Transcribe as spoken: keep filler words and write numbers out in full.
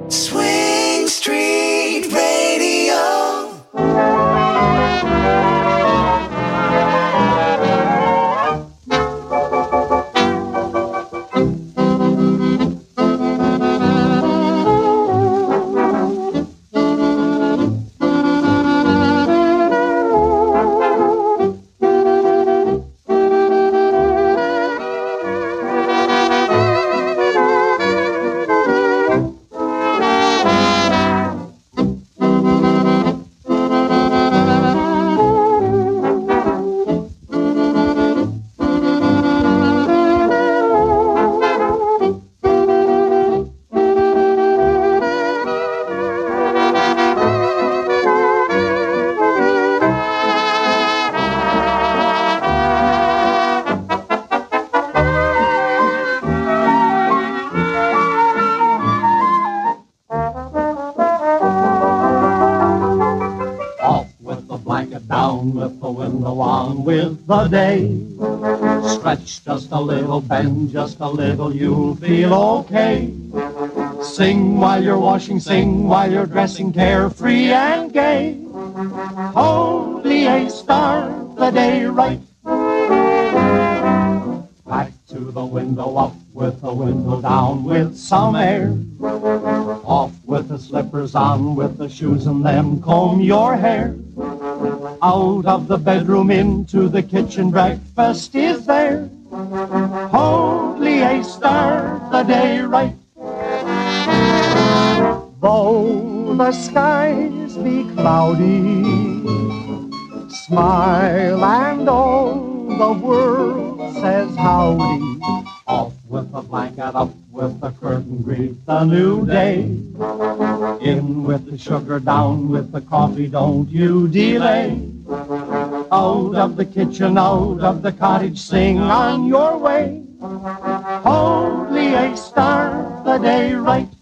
Swing Street Radio. With the day, stretch just a little, bend just a little, you'll feel okay. Sing while you're washing, sing while you're dressing, carefree and gay. Holy, start the day right. Back to the window, up with the window down with some air. Off with the slippers, on with the shoes, and then comb your hair. Out of the bedroom into the kitchen, breakfast is there. Holy, start the day right. Though the skies be cloudy, smile and all the world says howdy. Off with the blanket, up with the curtain, greet the new day. In with the sugar, down with the coffee, don't you delay. Out of the kitchen, out of the cottage, sing on your way. Holy, start the day right.